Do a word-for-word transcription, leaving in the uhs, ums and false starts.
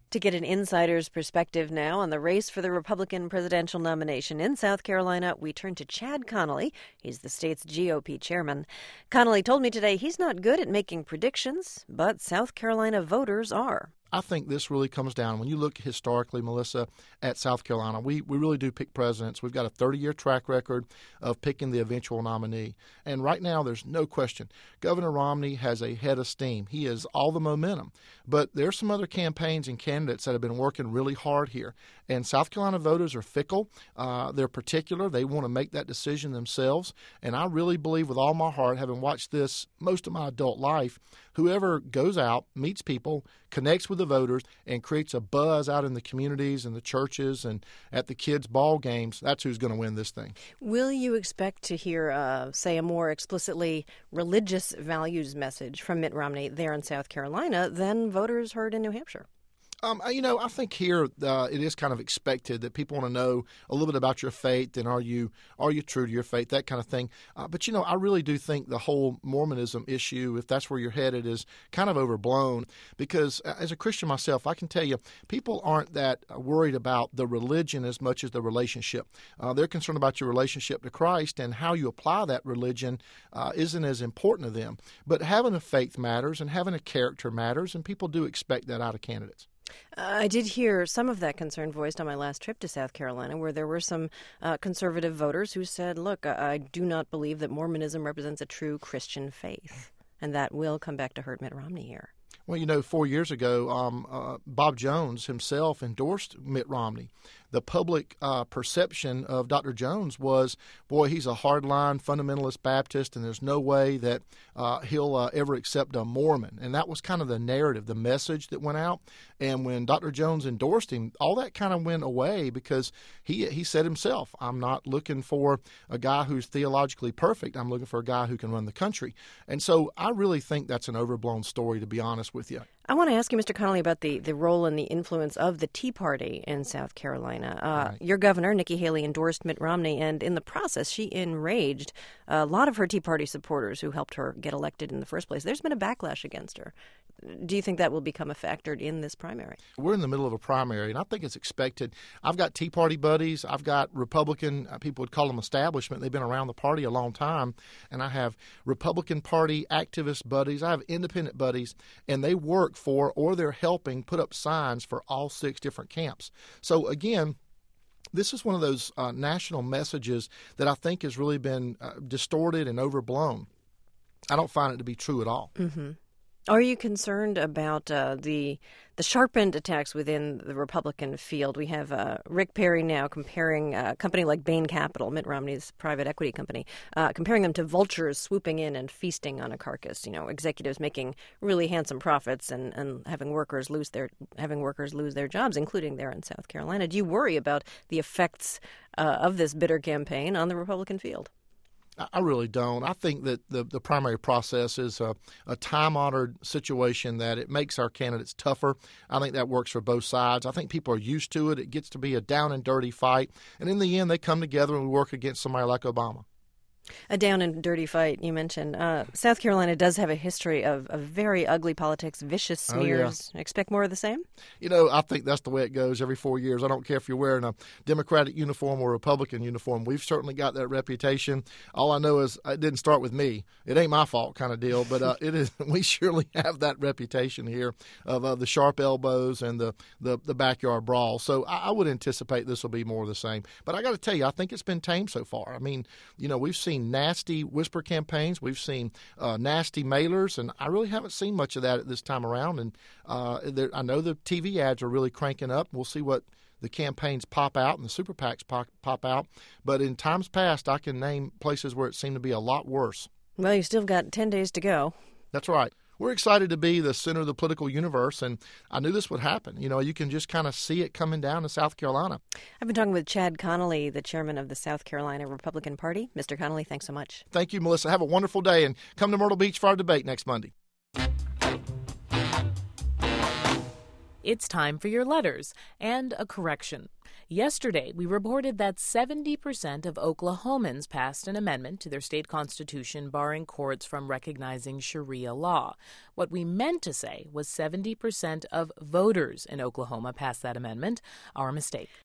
To get an insider's perspective now on the race for the Republican presidential nomination in South Carolina, we turn to Chad Connolly. He's the state's G O P chairman. Connolly told me today he's not good at making predictions, but South Carolina voters are. I think this really comes down, when you look historically, Melissa, at South Carolina, we, we really do pick presidents. We've got a thirty-year track record of picking the eventual nominee. And right now, there's no question, Governor Romney has a head of steam. He has all the momentum. But there's some other campaigns and candidates that have been working really hard here. And South Carolina voters are fickle. Uh, they're particular. They want to make that decision themselves. And I really believe with all my heart, having watched this most of my adult life, whoever goes out, meets people, connects with the voters, and creates a buzz out in the communities and the churches and at the kids' ball games, that's who's going to win this thing. Will you expect to hear, uh, say, a more explicitly religious values message from Mitt Romney there in South Carolina than voters heard in New Hampshire? Um, you know, I think here uh, it is kind of expected that people want to know a little bit about your faith and are you are you true to your faith, that kind of thing. Uh, but, you know, I really do think the whole Mormonism issue, if that's where you're headed, is kind of overblown because as a Christian myself, I can tell you people aren't that worried about the religion as much as the relationship. Uh, they're concerned about your relationship to Christ, and how you apply that religion uh, isn't as important to them. But having a faith matters and having a character matters, and people do expect that out of candidates. I did hear some of that concern voiced on my last trip to South Carolina, where there were some uh, conservative voters who said, look, I, I do not believe that Mormonism represents a true Christian faith, and that will come back to hurt Mitt Romney here. Well, you know, four years ago, um, uh, Bob Jones himself endorsed Mitt Romney. The public uh, perception of Doctor Jones was, boy, he's a hardline fundamentalist Baptist, and there's no way that uh, he'll uh, ever accept a Mormon. And that was kind of the narrative, the message that went out. And when Doctor Jones endorsed him, all that kind of went away because he he said himself, I'm not looking for a guy who's theologically perfect. I'm looking for a guy who can run the country. And so I really think that's an overblown story, to be honest with you. I want to ask you, Mister Connolly, about the, the role and the influence of the Tea Party in South Carolina. Uh, right. Your governor, Nikki Haley, endorsed Mitt Romney, and in the process, she enraged a lot of her Tea Party supporters who helped her get elected in the first place. There's been a backlash against her. Do you think that will become a factor in this primary? We're in the middle of a primary, and I think it's expected. I've got Tea Party buddies. I've got Republican, uh, people would call them establishment. They've been around the party a long time. And I have Republican Party activist buddies. I have independent buddies, and they work for or they're helping put up signs for all six different camps. So, again, this is one of those uh, national messages that I think has really been uh, distorted and overblown. I don't find it to be true at all. Mm-hmm. Are you concerned about uh, the the sharpened attacks within the Republican field? We have uh, Rick Perry now comparing a company like Bain Capital, Mitt Romney's private equity company, uh, comparing them to vultures swooping in and feasting on a carcass. You know, executives making really handsome profits and, and having workers lose their having workers lose their jobs, including there in South Carolina. Do you worry about the effects uh, of this bitter campaign on the Republican field? I really don't. I think that the, the primary process is a, a time-honored situation that it makes our candidates tougher. I think that works for both sides. I think people are used to it. It gets to be a down-and-dirty fight. And in the end, they come together and we work against somebody like Obama. A down and dirty fight, you mentioned. Uh, South Carolina does have a history of, of very ugly politics, vicious smears. Oh, yeah. Expect more of the same? You know, I think that's the way it goes every four years. I don't care if you're wearing a Democratic uniform or a Republican uniform. We've certainly got that reputation. All I know is it didn't start with me. It ain't my fault kind of deal, but uh, it is. We surely have that reputation here of uh, the sharp elbows and the, the, the backyard brawl. So I, I would anticipate this will be more of the same. But I got to tell you, I think it's been tame so far. I mean, you know, we've seen nasty whisper campaigns. We've seen uh, nasty mailers, and I really haven't seen much of that at this time around. And uh, there, I know the T V ads are really cranking up. We'll see what the campaigns pop out and the super PACs pop, pop out. But in times past, I can name places where it seemed to be a lot worse. Well, you still got ten days to go. That's right. We're excited to be the center of the political universe, and I knew this would happen. You know, you can just kind of see it coming down to South Carolina. I've been talking with Chad Connolly, the chairman of the South Carolina Republican Party. Mister Connolly, thanks so much. Thank you, Melissa. Have a wonderful day, and come to Myrtle Beach for our debate next Monday. It's time for your letters and a correction. Yesterday, we reported that seventy percent of Oklahomans passed an amendment to their state constitution barring courts from recognizing Sharia law. What we meant to say was seventy percent of voters in Oklahoma passed that amendment. Our mistake.